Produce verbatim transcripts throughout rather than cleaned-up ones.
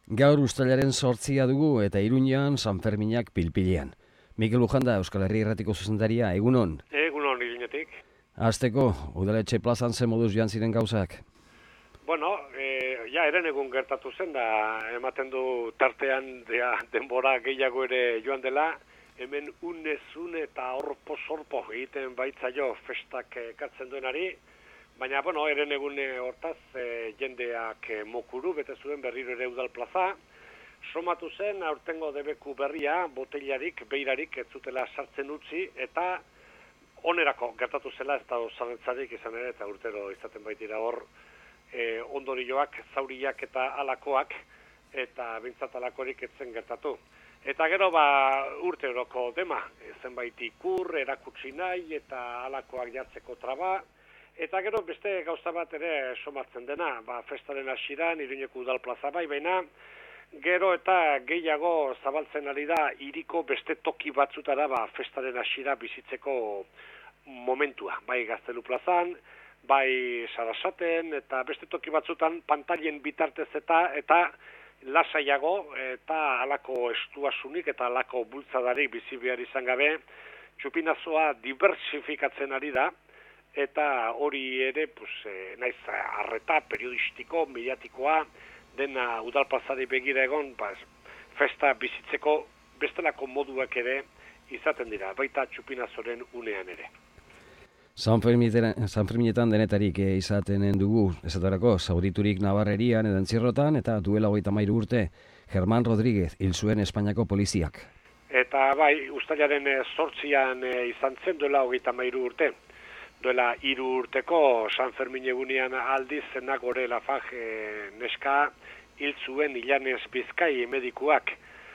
Gaur uztailaren sortzia dugu eta Iruñean San Ferminak pilpilean. Mikel Ujanda, Euskal Herri Irratiko zuzendaria, egunon? Egunon, Iruñetik. Hasteko, udaletxe plazan ze moduz joan ziren gauzak? Bueno, e, ja, eren egun gertatu zen, da ematen du tartean ja, denbora gehiago ere joan dela, hemen unez une eta orpo-sorpo egiten baitzaio festak ekartzen duenari, baina, bueno, eren egun hortaz e, jendeak e, mokuru, bete zuen berriro ere udal plaza, somatu zen aurtengo debeku berria, botellarik, beirarik ez zutela sartzen utzi, eta onerako gertatu zela, ez da zalantzarik izan ere, eta urtero izaten baitira hor, e, ondorioak, zauriak eta alakoak, eta bintzat alakorik etzen gertatu. Eta gero ba urteroko dema, zenbait ikur, erakutsi nahi, eta alakoak jartzeko traba, eta gero beste gauza bat ere somatzen dena, ba festaren hasieran Iruñeko udal plaza bai, baina gero eta gehiago zabaltzen ari da hiriko beste toki batzutara ba festaren hasiera bizitzeko momentua, bai Gaztelu plazan, bai Sarasaten, eta beste toki batzutan pantailen bitartez eta eta lasaiago eta halako estuasunik eta halako bultzadarik bizi behar izan gabe, txupinazoa diversifikatzen ari da, eta hori ere, pues, eh, naiz arreta periodistiko, mediatikoa, dena udalplazari begira egon, pues, festa bizitzeko bestelako moduak ere izaten dira, baita txupinazoren unean ere. San Ferminetan denetarik eh, izaten dugu, esaterako, zauriturik Navarrerian edo Entzierrotan, eta duela hogeita hamairu urte, Germán Rodríguez hil zuen Espainiako poliziak. Eta bai, uztailaren zortzian e, izan zen duela hogeita hamairu urte. Duela hiru urteko San Fermin egunean aldiz Nagore Lafag e, neska hil zuen Ilanez Bizkai medikuak.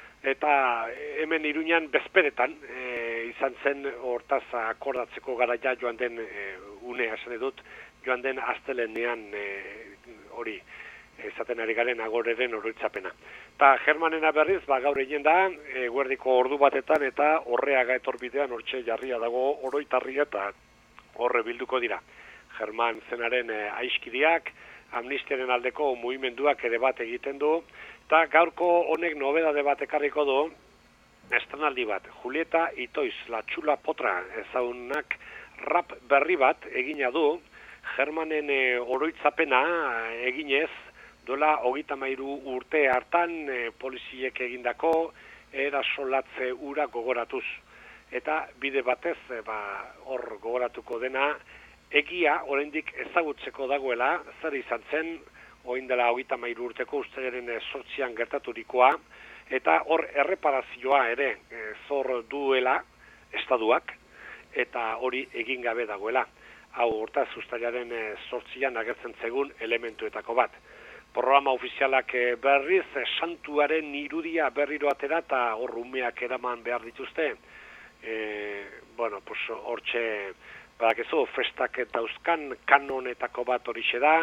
Eta hemen Iruñan bezperetan e, izan zen hortaz akordatzeko garaia joan den e, unea esan edut, joan den astelenean e, hori esaten ari garen Agoreren oroitzapena. Eta Germanena berriz, ba, gaur egin da, e, guerdiko ordu batetan eta Horreaga etorbidean hortxe jarria dago oroitarria eta horre bilduko dira. German zenaren e, aiskidiak, amnistiaren aldeko mugimenduak ere bat egiten du, eta gaurko honek nobedade bat ekarriko du, estrenaldi bat, Julieta Itoiz, La Chula Potra, ezagunak rap berri bat egina du, Germanen e, oroitzapena eginez, duela hogeita hamairu urte hartan e, poliziek egindako erasolatze ura gogoratuz. Eta bide batez, e, ba, hor gogoratuko dena, egia oraindik ezagutzeko dagoela, zer izan zen, orain dela hogeita hamairu urteko uztailaren zortzian gertaturikoa, eta hor erreparazioa ere e, zor duela estatuak, eta hori egin gabe dagoela. Hau hortaz uztailaren zortzian agertzen zegun elementuetako bat. Programa ofizialak berriz, santuaren irudia berriro atera eta hor umeak eraman behar dituzte. E, bueno, pues hortxe, badakezu, festak dauzkan kanonetako bat horixe da,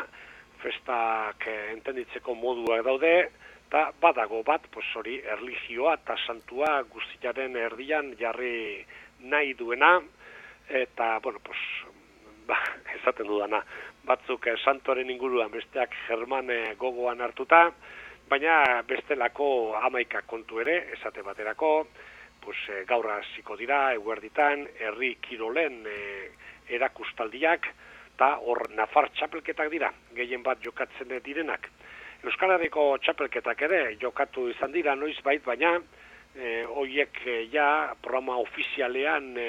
festak entenditzeko moduak daude, eta badago bat, pues hori, erlijioa eta santua guztiaren erdian jarri nahi duena, eta, bueno, pues, ba, esaten dudana, batzuk eh, santuaren inguruan besteak German eh, gogoan hartuta, baina bestelako hamaika kontu ere, esate baterako, pues, eh, gaur hasiko dira, eguerditan, herri kirolen eh, erakustaldiak, eta hor Nafar txapelketak dira, gehien bat jokatzen direnak. Euskal Herriko txapelketak ere jokatu izan dira noiz bait, baina e, horiek e, ja programa ofizialean e,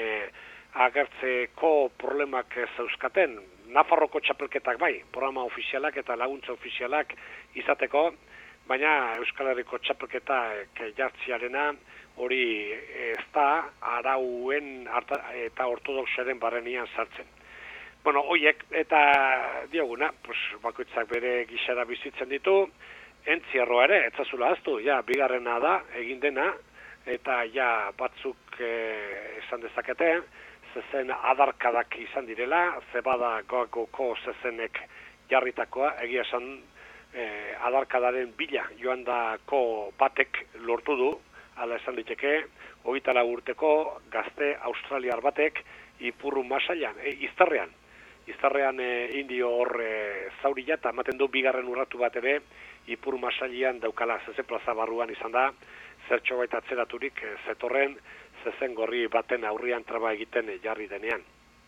agertzeko problemak zeuzkaten. Nafarroko txapelketak bai, programa ofizialak eta laguntza ofizialak izateko, baina Euskal Herriko txapelketak jartziarena hori ez da arauen eta ortodoxaren barrenian sartzen. Bueno, oiek, eta dioguna, pues, bakoitzak bere gixara bizitzen ditu, Entzierroa ere, etzazula aztu, ja, bigarrena da, egin dena, eta ja, batzuk eh, esan dezakete, zezen adarkadak izan direla, zebada gogoko zezenek jarritakoa, egia esan eh, adarkadaren bila joan dako batek lortu du, ala esan diteke, hogeita lau urteko gazte australiar batek Ipurru Masailan, e, Iztarrean, Iztarrean e, indio hor e, zaurila eta ematen du bigarren urratu bat ere Ipur Masailian daukala zezen plaza barruan izan da, zertxo baita atzeraturik zetorren zezen gorri baten aurrian traba egiten jarri denean.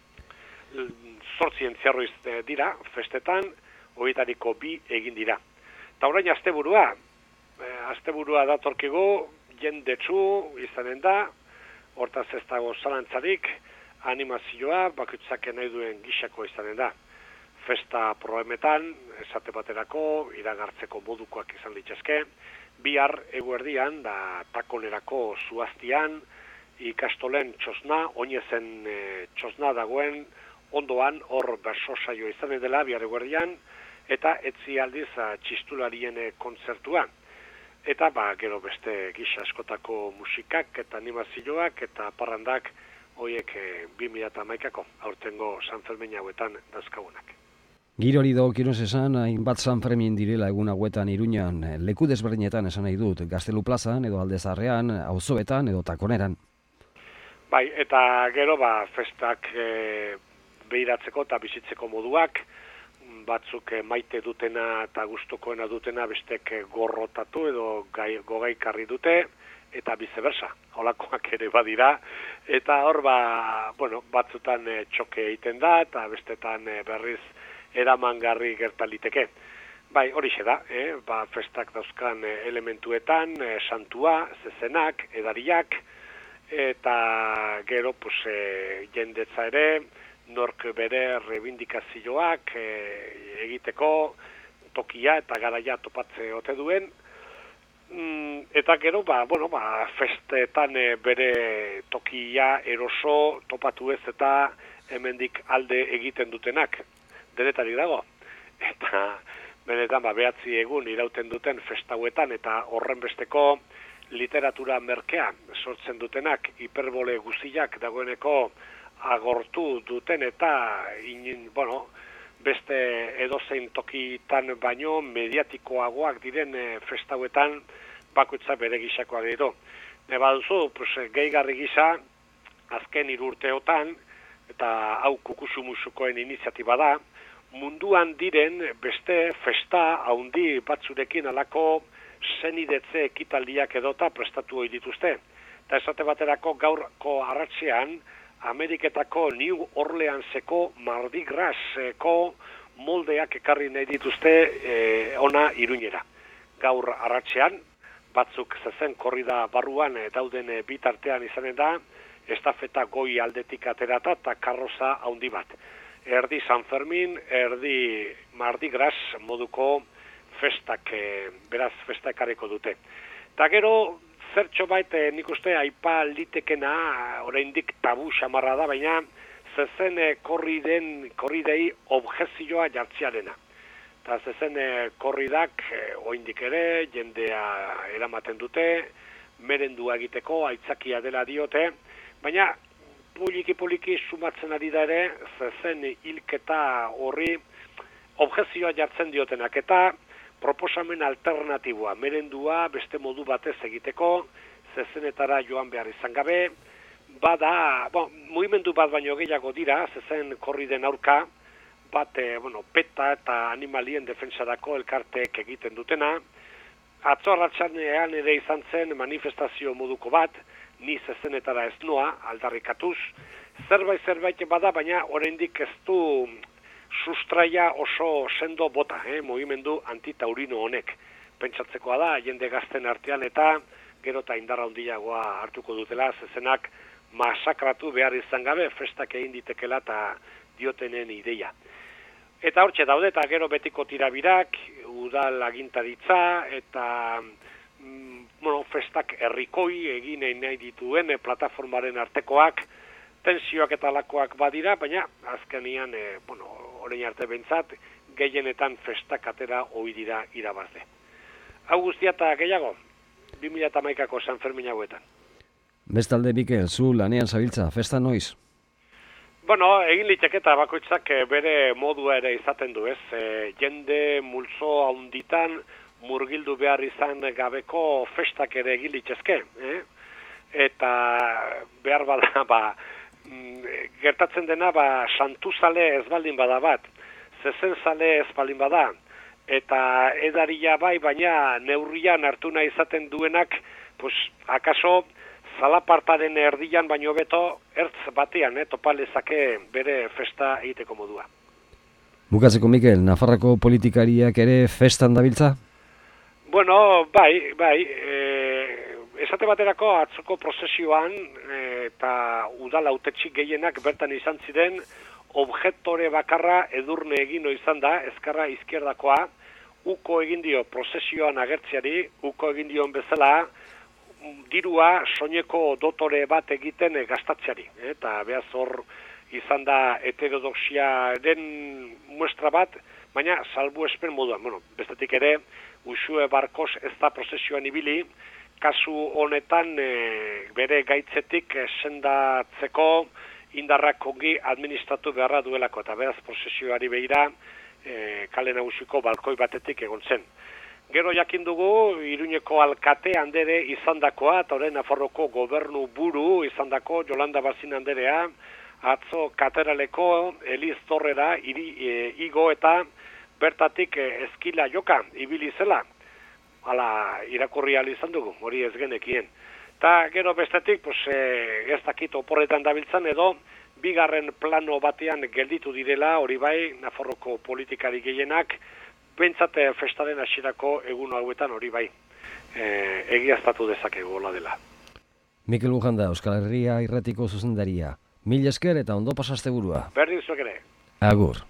Zortzi entzierroiz dira, festetan, horietariko bi egin dira. Eta orain asteburua, asteburua datorkigu, jendetsu izanen da, hortaz ez dago zalantzarik, animazioa bakoitzak nahi duen gixako izanen da. Festa programetan, esate baterako, iragartzeko modukoak izan litezke, bihar eguerdian, da takonerako zuaztian, ikastolen txosna, oinezen e, txosna dagoen, ondoan hor berso saio izanen dela bihar eguerdian, eta etzi aldiz txistularien kontzertua. Eta ba, gero beste gisa askotako musikak eta animazioak eta parrandak hoiek bi mila hamaikako aurtengo San Fermin hauetan dauzkagunak. Girori dagokionez esan, hainbat San Fermin direla egun hauetan Iruñan, leku desberdinetan esan nahi dut, Gaztelu plazan edo Aldezarrean, auzoetan edo takoneran. Bai, eta gero ba, festak e, behiratzeko eta bizitzeko moduak, batzuk maite dutena eta gustukoena dutena bestek gorrotatu edo gai, gogaikarri dute, eta viceversa, holakoak ere badira, eta hor ba, bueno, batzutan e, txoke egiten da, eta bestetan e, berriz eramangarri gertaliteke. Bai, horixe da, eh? ba, festak dauzkan e, elementuetan, e, santua, zezenak, edariak, eta gero pues, e, jendetza ere, nork bere reivindikazioak e, egiteko tokia eta garaia topatze ote duen, mm, eta gero ba, bueno, ba, festetan e, bere tokia eroso topatu ez eta hemendik alde egiten dutenak, denetarik dago. Eta benetan ba, behatzi egun irauten duten festauetan eta horren besteko literatura merkea sortzen dutenak hiperbole guziak dagoeneko agortu duten eta inin, bueno, beste edozein tokitan baino mediatikoagoak diren e, festauetan bakoitza bere gisakoa gero. Ne baduzu, pues, gehigarri gisa, azken hiru urteotan, eta hau kukusumusukoen iniziatiba da, munduan diren beste festa haundi batzurekin alako zenidetze ekitaldiak edota prestatu hori dituzte. Eta esate baterako gaurko arratsean, Ameriketako New Orleanseko Mardi Graseko moldeak ekarri nahi dituzte e, ona Iruñera. Gaur arratsean, batzuk zezen korrida barruan e, dauden e, bitartean izanen da, estafeta goi aldetik aterata eta karroza haundi bat. Erdi San Fermin, erdi Mardi Gras moduko festak, e, beraz festa ekarriko dute. Eta gero, zertxo bait nik uste aipa litekena oraindik tabu xamarra da, baina zezen korriden, korridei objezioa jartziarena. Eta zezen korridak oraindik ere jendea eramaten dute, merendua egiteko aitzakia dela diote, baina poliki-poliki sumatzen ari da ere zezen hilketa horri objezioa jartzen diotenak eta proposamen alternatiboa, merendua beste modu batez egiteko, zezenetara joan behar izan gabe, bada, bon, mugimendu bat baino gehiago dira, zezen korriden aurka, bat, e, bueno, peta eta animalien defensarako elkarteek egiten dutena, atzo arratsanean ere izan zen manifestazio moduko bat, ni zezenetara ez noa, aldarrikatuz, zerbait-zerbait bada, baina oraindik ez du sustraia oso sendo bota, eh, mugimendu antitaurino honek. Pentsatzekoa da, jende gazten artean eta gero eta indarra handiagoa hartuko dutela, zezenak masakratu behar izan gabe, festak egin ditekela eta diotenen ideia. Eta hortxe daude, eta gero betiko tirabirak, udal agintaritza, eta mm, bueno, festak herrikoi egin nahi dituen e, plataformaren artekoak, tensioak eta lakoak badira, baina azkenian, e, bueno, orain arte bentsat, gehienetan festak atera ohi dira irabazle. Hau guztia eta gehiago, bi mila hamaikako San Fermin hauetan. Bestalde, Mikel, zu lanean zabiltza, festa noiz? Bueno, egin liteketa bakoitzak bere modua ere izaten du, ez? E, jende multzo handitan murgildu behar izan gabeko festak ere egin litezke, eh? Eta behar bada, ba, gertatzen dena, ba, santuzale ez baldin bada bat, zezen zale ez baldin bada, eta edaria bai, baina neurrian hartu nahi izaten duenak, pues, akaso zalapartaren erdian baino beto, ertz batean, eh, topalezake bere festa egiteko modua. Bukatzeko, Mikel, Nafarroko politikariak ere festan dabiltza? Bueno, bai, bai, e, esate baterako atzoko prozesioan e, eta udal hautetxi gehienak bertan izan ziren, objektore bakarra edurne egin izan da, ezkerra izquierdakoa, uko egin dio prozesioan agertziari, uko egin dion bezala, dirua soineko dotore bat egiten e, gastatzeari. Eta behaz hor izan da heterodoxiaren muestra bat, baina salbu espen moduan. Bueno, bestetik ere, Uxue Barkos ez da prozesioan ibili, kasu honetan e, bere gaitzetik e, sendatzeko indarrak ongi administratu beharra duelako, eta beraz prozesioari behira e, kale nagusiko balkoi batetik egon zen. Gero jakin dugu, Iruñeko alkate handere izandakoa, eta orain Nafarroko gobernu buru izandako Jolanda Bazin anderea, atzo katedraleko Eliz Torrera iri, e, igo eta bertatik e, eskila joka ibili zela. Hala irakurri ahal izan dugu, hori ez genekien. Ta gero bestetik, pues, e, ez dakit oporretan dabiltzan edo, bigarren plano batean gelditu direla, hori bai, Nafarroko politikari gehienak, bentsate festaren hasierako egun hauetan hori bai, e, egiaztatu dezakegu hola dela. Mikel Lujanda, Euskal Herria irratiko zuzendaria. Mil esker eta ondo pasaste burua. Berdin zuek ere. Agur.